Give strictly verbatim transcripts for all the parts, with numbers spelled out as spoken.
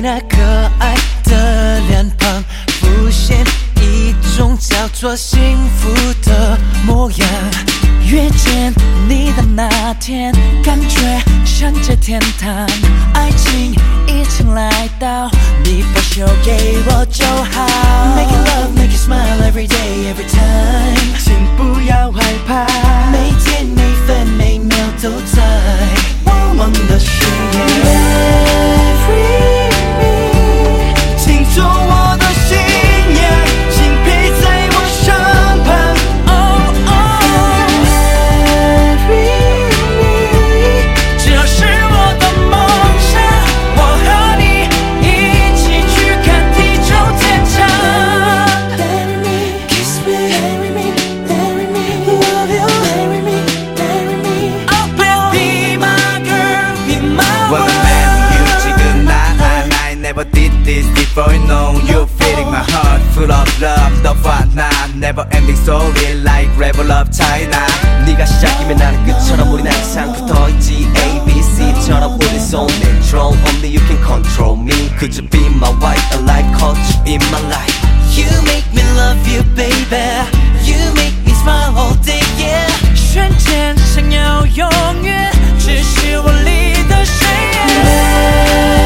那可爱的脸庞浮现一种叫做幸福的模样。遇见你的那天，感觉像在天堂，爱情已经来到，你把手给我就好。Making love, make you smile every day, every time， 请不要害怕，每天每分每秒都在我们的誓言。Marry me， 请做我的新娘，请陪在我身旁。 Never did this before, you know you feeling my heart full of love. The fun, never ending story like rebel of China. 네가 시작이면 나는 끝처럼 우린 항상 붙어있지. A, B, C처럼 우린 so natural. Only you can control me. Could you be my wife? A life caught you in my life. You make me love you, baby. You make me smile all day, yeah. 瞬间想要永远，只是我离的誓言。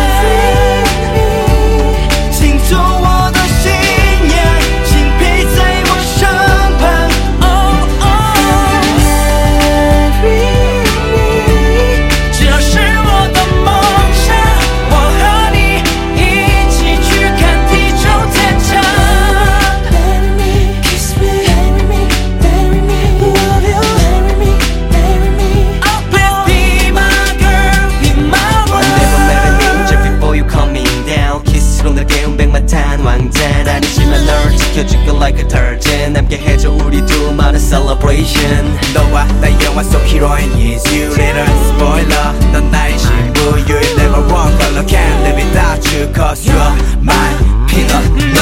做我的新娘，请陪在我身旁。Oh oh， Marry me， 这是我的梦想，我和你一起去看地久天长。Marry me, kiss me, marry me, marry me, love you, marry me, marry me. Oh please be my girl, be my one. Never marry me just before you coming down. 키스로 날 깨운 백마탄 왕자는 아니지만 널 지켜줄 건 like a detergent. 함께 해줘 우리 둘만의 celebration. 너와 나의 영화 속 heroine is you. Little spoiler, 넌 나의 신부. You never wrong color, can't live without you. Cause you're my peanut.